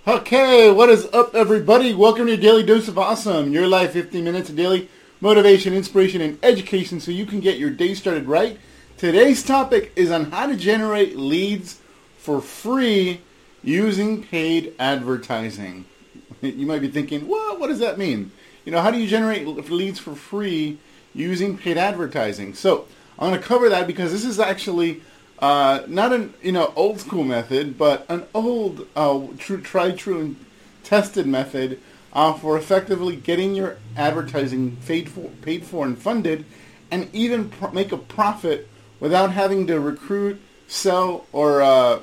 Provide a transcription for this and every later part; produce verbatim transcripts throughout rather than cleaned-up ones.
Okay, what is up, everybody? Welcome to your Daily Dose of Awesome, your live fifteen minutes of daily motivation, inspiration, and education so you can get your day started right. Today's topic is on how to generate leads for free using paid advertising. You might be thinking, well, what does that mean? You know, how do you generate leads for free using paid advertising? So I'm going to cover that because this is actually uh, not an you know old school method, but an old, uh, true, tried, true, and tested method uh, for effectively getting your advertising paid for, paid for and funded, and even pr- make a profit without having to recruit, sell, or uh,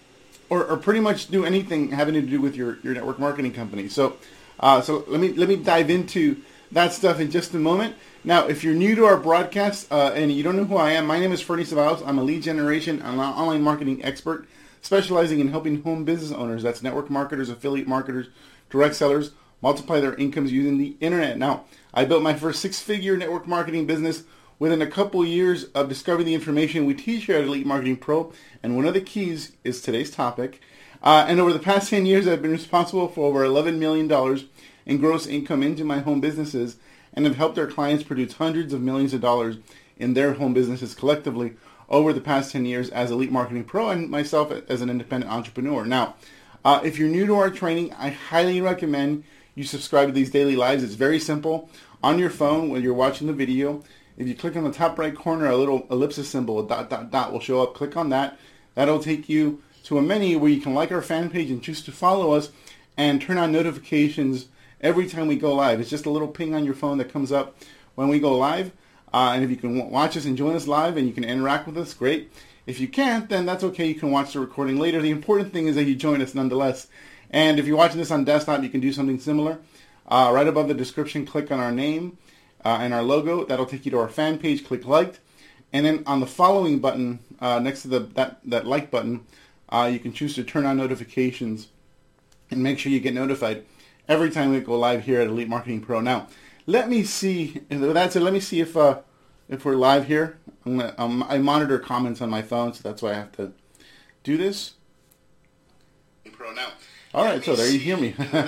or, or pretty much do anything having to do with your, your network marketing company. So, uh, so let me let me dive into that stuff in just a moment. Now, if you're new to our broadcast uh, and you don't know who I am, my name is Fernie Ceballos. I'm a lead generation and online marketing expert specializing in helping home business owners, that's network marketers, affiliate marketers, direct sellers, multiply their incomes using the internet. Now, I built my first six-figure network marketing business within a couple years of discovering the information we teach here at Elite Marketing Pro, and one of the keys is today's topic. Uh, and over the past ten years, I've been responsible for over eleven million dollars in gross income into my home businesses, and have helped our clients produce hundreds of millions of dollars in their home businesses collectively over the past ten years as Elite Marketing Pro and myself as an independent entrepreneur. Now, uh, if you're new to our training, I highly recommend you subscribe to these daily lives. It's very simple. On your phone, when you're watching the video, if you click on the top right corner, a little ellipsis symbol, a dot, dot, dot will show up. Click on that. That'll take you to a menu where you can like our fan page and choose to follow us and turn on notifications every time we go live. It's just a little ping on your phone that comes up when we go live. Uh, and if you can watch us and join us live and you can interact with us, great. If you can't, then that's okay. You can watch the recording later. The important thing is that you join us nonetheless. And if you're watching this on desktop, you can do something similar. Uh, right above the description, click on our name uh, and our logo. That'll take you to our fan page. Click like. And then on the following button, uh, next to the that, that like button, uh, you can choose to turn on notifications and make sure you get notified every time we go live here at Elite Marketing Pro. Now, let me see. With that said, let me see if uh, if we're live here. I'm gonna, um, I monitor comments on my phone, so that's why I have to do this. Pro now. All right, so there you hear me.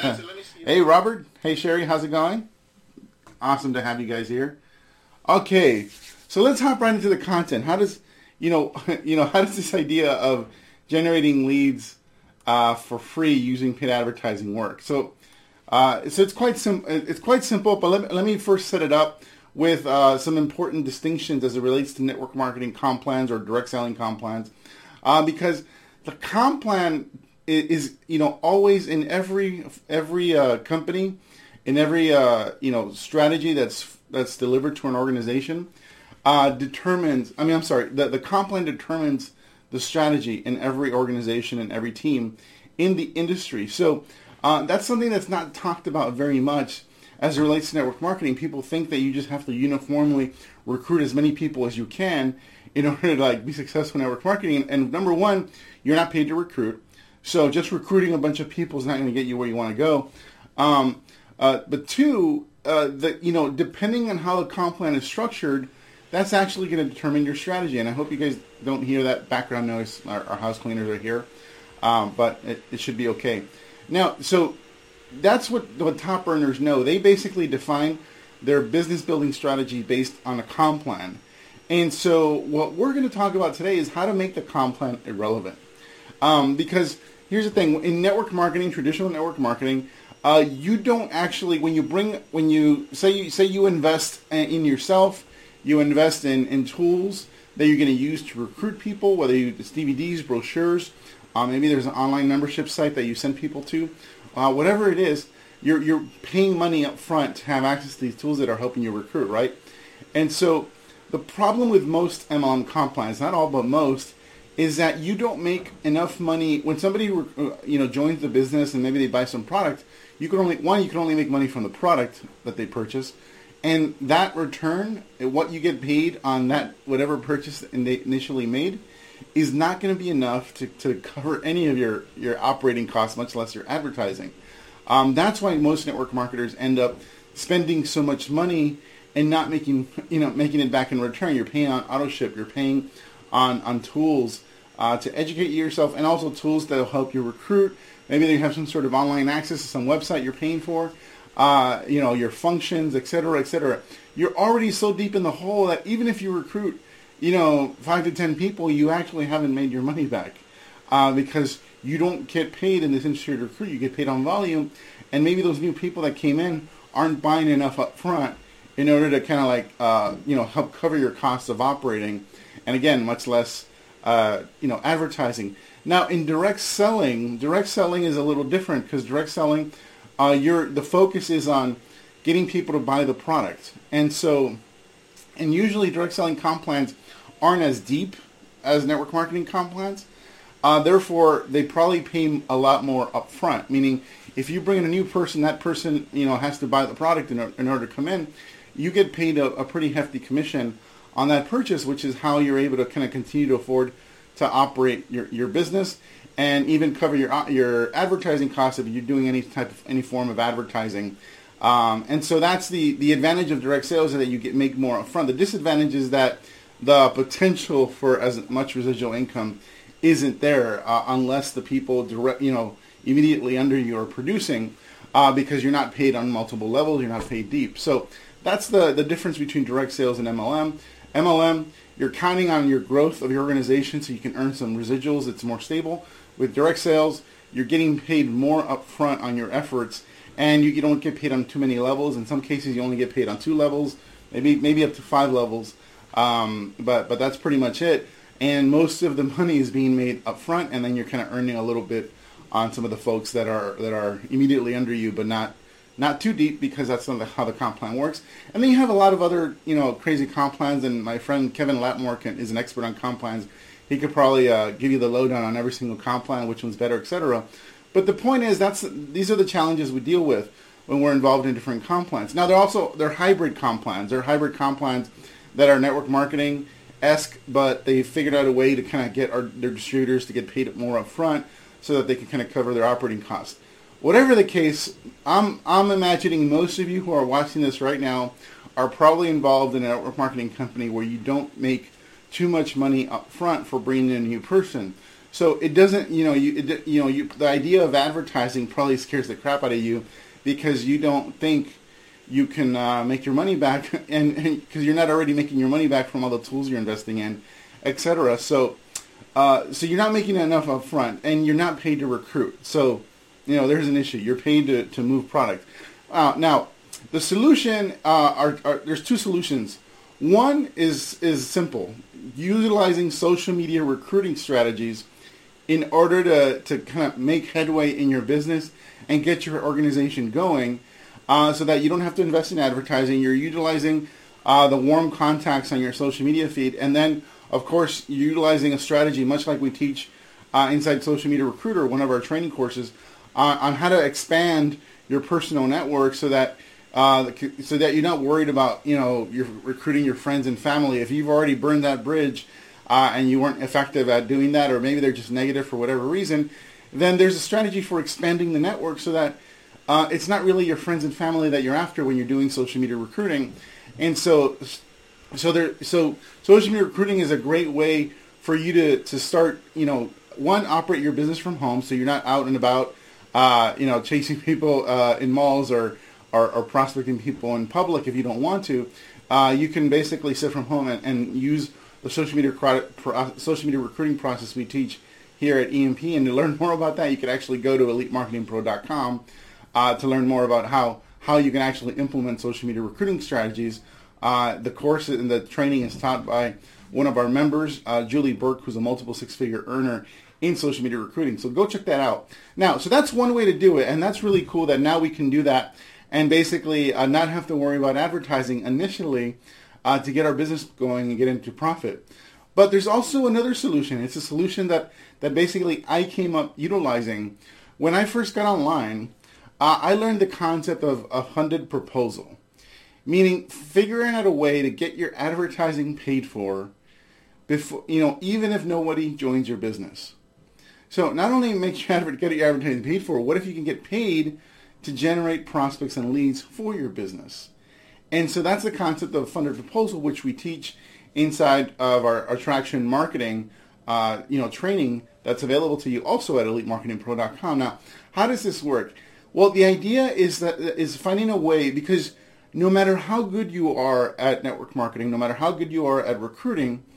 Hey, Robert. Hey, Sherry. How's it going? Awesome to have you guys here. Okay, so let's hop right into the content. How does you know you know how does this idea of generating leads uh, for free using paid advertising work? So. Uh, so it's quite sim- It's quite simple, but let me, let me first set it up with uh, some important distinctions as it relates to network marketing comp plans or direct selling comp plans, uh, because the comp plan is, is you know always in every every uh, company, in every uh, you know strategy that's that's delivered to an organization, uh, determines. I mean, I'm sorry, the the comp plan determines the strategy in every organization and every team in the industry. So. Uh, that's something that's not talked about very much as it relates to network marketing. People think that you just have to uniformly recruit as many people as you can in order to like be successful in network marketing. And, and number one, you're not paid to recruit. So just recruiting a bunch of people is not going to get you where you want to go. Um, uh, but two, uh, the, you know, depending on how the comp plan is structured, that's actually going to determine your strategy. And I hope you guys don't hear that background noise. Our, our house cleaners are here, um, but it, it should be okay. Now, so that's what, what top earners know. They basically define their business building strategy based on a comp plan. And so what we're going to talk about today is how to make the comp plan irrelevant. Um, because here's the thing. In network marketing, traditional network marketing, uh, you don't actually, when you bring, when you say you, say you invest in yourself, you invest in, in tools that you're going to use to recruit people, whether you, it's D V Ds, brochures, Uh, maybe there's an online membership site that you send people to. Uh, whatever it is, you're you're paying money up front to have access to these tools that are helping you recruit, right? And so the problem with most M L M comp plans, not all but most, is that you don't make enough money when somebody you know joins the business and maybe they buy some product. You can only one you can only make money from the product that they purchase, and that return, what you get paid on that whatever purchase they initially made, is not going to be enough to, to cover any of your, your operating costs, much less your advertising. Um, that's why most network marketers end up spending so much money and not making you know making it back in return. You're paying on auto ship, you're paying on on tools uh, to educate yourself, and also tools that will help you recruit. Maybe you have some sort of online access to some website you're paying for, uh, you know, your functions, et cetera, et cetera. You're already so deep in the hole that even if you recruit, you know, five to ten people, you actually haven't made your money back uh, because you don't get paid in this industry to recruit. You get paid on volume, and maybe those new people that came in aren't buying enough up front in order to kind of like, uh, you know, help cover your costs of operating. And again, much less, uh, you know, advertising. Now, in direct selling, direct selling is a little different because direct selling, uh, you're, the focus is on getting people to buy the product. And so, and usually direct selling comp plans aren't as deep as network marketing comp plans. Uh, therefore, they probably pay a lot more upfront, meaning if you bring in a new person, that person, you know, has to buy the product in, in order to come in. You get paid a, a pretty hefty commission on that purchase, which is how you're able to kind of continue to afford to operate your, your business and even cover your your advertising costs if you're doing any type of any form of advertising. Um, and so that's the, the advantage of direct sales, is that you get make more upfront. The disadvantage is that the potential for as much residual income isn't there uh, unless the people direct, you know, immediately under you are producing, uh, because you're not paid on multiple levels, you're not paid deep. So that's the, the difference between direct sales and M L M. M L M, you're counting on your growth of your organization so you can earn some residuals. It's more stable. With direct sales, you're getting paid more upfront on your efforts, and you, you don't get paid on too many levels. In some cases, you only get paid on two levels, maybe maybe up to five levels. Um, but but that's pretty much it. And most of the money is being made upfront, and then you're kind of earning a little bit on some of the folks that are that are immediately under you, but not not too deep, because that's not how the comp plan works. And then you have a lot of other, you know, crazy comp plans, and my friend Kevin Latmore can, is an expert on comp plans. He could probably uh, give you the lowdown on every single comp plan, which one's better, et cetera. But the point is, that's these are the challenges we deal with when we're involved in different comp plans. Now, they're also they're hybrid comp plans. They're hybrid comp plans that are network marketing-esque, but they figured out a way to kind of get our, their distributors to get paid more up front so that they can kind of cover their operating costs. Whatever the case, I'm I'm imagining most of you who are watching this right now are probably involved in a network marketing company where you don't make too much money up front for bringing in a new person. So it doesn't, you know, you it, you know, you, the idea of advertising probably scares the crap out of you because you don't think you can uh, make your money back, and because you're not already making your money back from all the tools you're investing in, et cetera. So, uh, so you're not making enough up front, and you're not paid to recruit. So, you know, there's an issue. You're paid to, to move product. Uh, now, the solution uh, are, are there's two solutions. One is is simple: utilizing social media recruiting strategies in order to, to kind of make headway in your business and get your organization going, uh, so that you don't have to invest in advertising. You're utilizing uh, the warm contacts on your social media feed, and then, of course, you're utilizing a strategy, much like we teach uh, inside Social Media Recruiter, one of our training courses, uh, on how to expand your personal network so that uh, so that you're not worried about, you know, you're recruiting your friends and family. If you've already burned that bridge uh, and you weren't effective at doing that, or maybe they're just negative for whatever reason, then there's a strategy for expanding the network so that uh, it's not really your friends and family that you're after when you're doing social media recruiting. And so, so there, so social media recruiting is a great way for you to, to start, you know, one, operate your business from home, so you're not out and about, uh, you know, chasing people uh, in malls or, or or prospecting people in public if you don't want to. Uh, you can basically sit from home and, and use the social media pro- social media recruiting process we teach here at E M P. And to learn more about that, you can actually go to elite marketing pro dot com uh, to learn more about how, how you can actually implement social media recruiting strategies. Uh, the course and the training is taught by one of our members, uh, Julie Burke, who's a multiple six-figure earner in social media recruiting. So go check that out. Now, so that's one way to do it, and that's really cool that now we can do that and basically uh, not have to worry about advertising initially uh, to get our business going and get into profit. But there's also another solution. It's a solution that, that basically I came up utilizing. When I first got online, uh, I learned the concept of a funded proposal, meaning figuring out a way to get your advertising paid for before, you know, even if nobody joins your business. So not only make your adver- get your advertising paid for, what if you can get paid to generate prospects and leads for your business? And so that's the concept of funded proposal, which we teach inside of our attraction marketing uh, you know, training that's available to you also at elite marketing pro dot com. Now, how does this work? Well, the idea is that is finding a way, because no matter how good you are at network marketing, no matter how good you are at recruiting,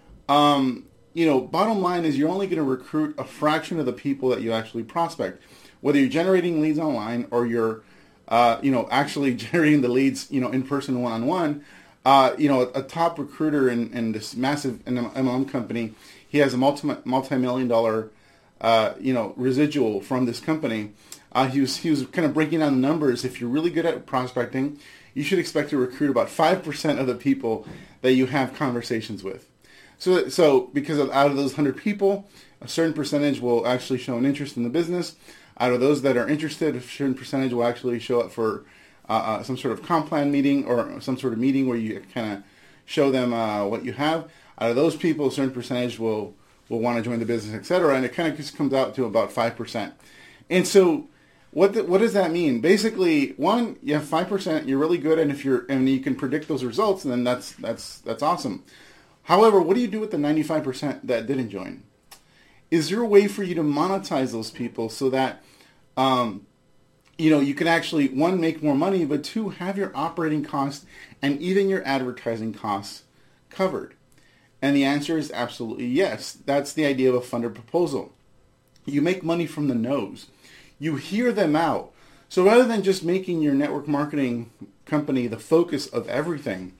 um, you know, bottom line is you're only going to recruit a fraction of the people that you actually prospect. Whether you're generating leads online or you're, uh, you know, actually generating the leads, you know, in person, one on one. Uh, you know, a, a top recruiter in, in this massive M L M company, he has a multi multi-million dollar, uh, you know, residual from this company. Uh, he was he was kind of breaking down the numbers. If you're really good at prospecting, you should expect to recruit about five percent of the people that you have conversations with. So, so because of, out of those one hundred people, a certain percentage will actually show an interest in the business. Out of those that are interested, a certain percentage will actually show up for uh, uh, some sort of comp plan meeting or some sort of meeting where you kind of show them uh, what you have. Out of those people, a certain percentage will, will want to join the business, et cetera. And it kind of just comes out to about five percent. And so What the, what does that mean? Basically, one, you have five percent. You're really good, and if you're and you can predict those results, then that's that's that's awesome. However, what do you do with the ninety-five percent that didn't join? Is there a way for you to monetize those people so that um, you know you can actually, one, make more money, but two, have your operating costs and even your advertising costs covered? And the answer is absolutely yes. That's the idea of a funded proposal. You make money from the nose. You hear them out. So rather than just making your network marketing company the focus of everything,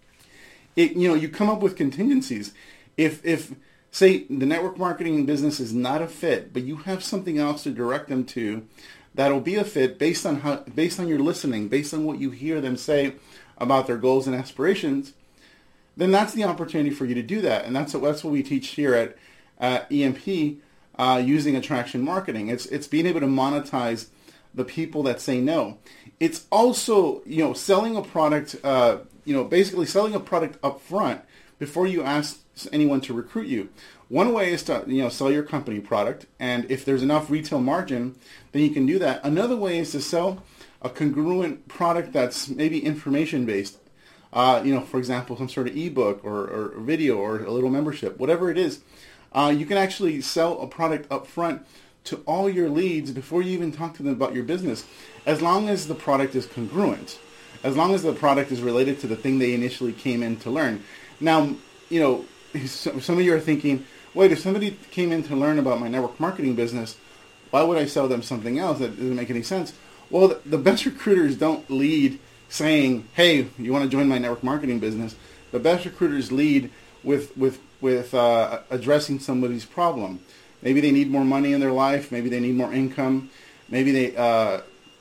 it, you know, you come up with contingencies. If, if say, the network marketing business is not a fit, but you have something else to direct them to that'll be a fit based on how, based on your listening, based on what you hear them say about their goals and aspirations, then that's the opportunity for you to do that. And that's what, that's what we teach here at uh, E M P. Uh, using attraction marketing. It's it's being able to monetize the people that say no. It's also, you know, selling a product, uh, you know, basically selling a product up front before you ask anyone to recruit you. One way is to, you know, sell your company product, and if there's enough retail margin, then you can do that. Another way is to sell a congruent product that's maybe information-based. Uh, you know, for example, some sort of ebook or, or video or a little membership, whatever it is. Uh, you can actually sell a product up front to all your leads before you even talk to them about your business, as long as the product is congruent, as long as the product is related to the thing they initially came in to learn. Now, you know, some of you are thinking, wait, if somebody came in to learn about my network marketing business, why would I sell them something else? That doesn't make any sense. Well, the best recruiters don't lead saying, hey, you want to join my network marketing business? The best recruiters lead with with with uh, addressing somebody's problem. Maybe they need more money in their life. Maybe they need more income. Maybe they, uh,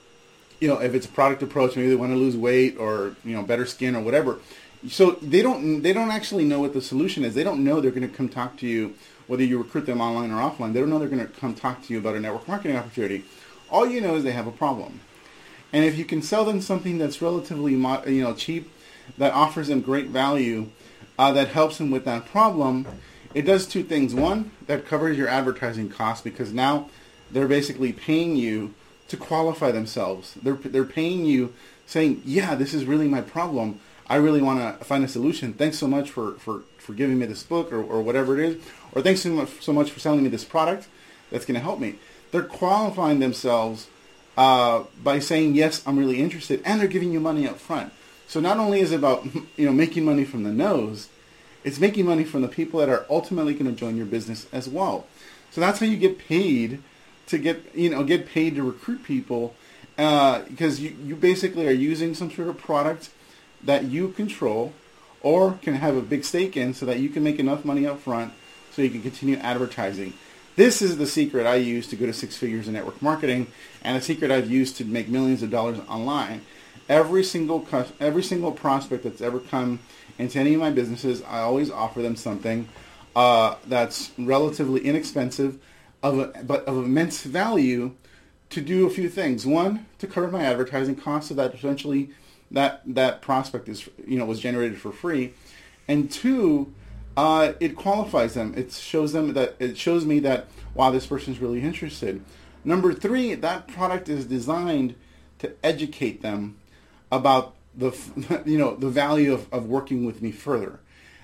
you know, if it's a product approach, maybe they want to lose weight or, you know, better skin or whatever. So they don't they don't actually know what the solution is. They don't know they're going to come talk to you, whether you recruit them online or offline. They don't know they're going to come talk to you about a network marketing opportunity. All you know is they have a problem. And if you can sell them something that's relatively, you know, cheap, that offers them great value, Uh, that helps them with that problem, it does two things. One, that covers your advertising costs, because now they're basically paying you to qualify themselves. They're they're paying you, saying, yeah, this is really my problem. I really want to find a solution. Thanks so much for, for, for giving me this book or, or whatever it is. Or thanks so much, so much for selling me this product that's going to help me. They're qualifying themselves uh, by saying, yes, I'm really interested. And they're giving you money up front. So not only is it about, you know, making money from the nose, it's making money from the people that are ultimately going to join your business as well. So that's how you get paid to get, you know, get paid to recruit people, uh, because you, you basically are using some sort of product that you control or can have a big stake in, so that you can make enough money up front so you can continue advertising. This is the secret I use to go to six figures in network marketing, and a secret I've used to make millions of dollars online. Every single every single prospect that's ever come into any of my businesses, I always offer them something uh, that's relatively inexpensive, of a, but of immense value, to do a few things. One, to cover my advertising costs, so that essentially that that prospect is, you know, was generated for free, and two, uh, it qualifies them. It shows them that it shows me that, wow, this person's really interested. Number three, that product is designed to educate them about the, you know, the value of, of working with me further.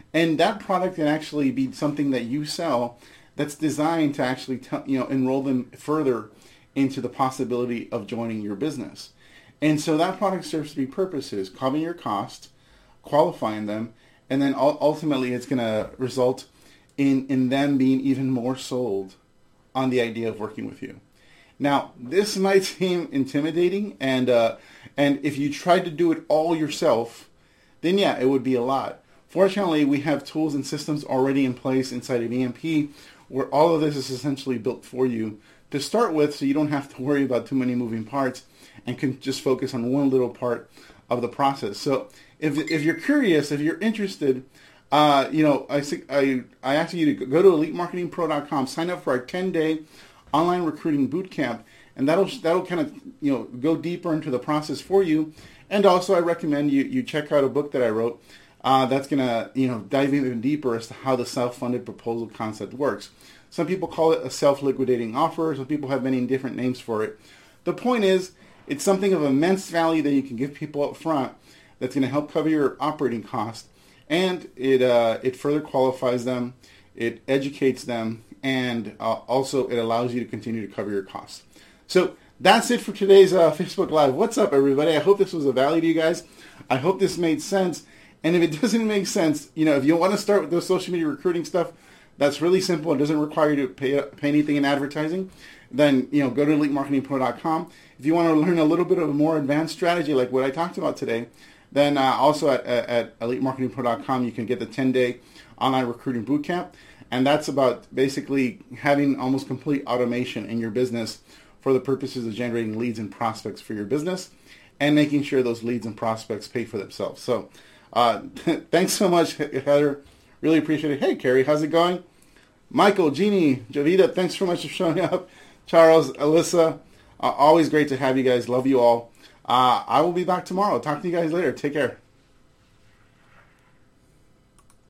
And that product can actually be something that you sell that's designed to actually t- you know enroll them further into the possibility of joining your business. And so that product serves three purposes: covering your cost, qualifying them, and then ultimately it's going to result in, in them being even more sold on the idea of working with you. Now, this might seem intimidating, and uh, and if you tried to do it all yourself, then yeah, it would be a lot. Fortunately, we have tools and systems already in place inside of E M P where all of this is essentially built for you to start with, so you don't have to worry about too many moving parts and can just focus on one little part of the process. So if if you're curious, if you're interested, uh, you know, I, I, I ask you to go to elite marketing pro dot com, sign up for our ten-day online recruiting bootcamp, and that'll that'll kind of you know go deeper into the process for you. And also, I recommend you you check out a book that I wrote uh, that's gonna you know dive even deeper as to how the self-funded proposal concept works. Some people call it a self-liquidating offer. Some people have many different names for it. The point is, it's something of immense value that you can give people up front that's going to help cover your operating cost, and it uh, it further qualifies them, it educates them, and uh, also it allows you to continue to cover your costs. So that's it for today's uh, Facebook Live. What's up, everybody? I hope this was of value to you guys. I hope this made sense. And if it doesn't make sense, you know, if you want to start with the social media recruiting stuff, that's really simple. It doesn't require you to pay, pay anything in advertising. Then, you know, go to elite marketing pro dot com. If you want to learn a little bit of a more advanced strategy like what I talked about today, then uh, also at, at, at elite marketing pro dot com, you can get the ten-day online recruiting bootcamp. And that's about basically having almost complete automation in your business for the purposes of generating leads and prospects for your business and making sure those leads and prospects pay for themselves. So uh, thanks so much, Heather. Really appreciate it. Hey, Carrie, how's it going? Michael, Jeannie, Javita, thanks so much for showing up. Charles, Alyssa, uh, always great to have you guys. Love you all. Uh, I will be back tomorrow. Talk to you guys later. Take care.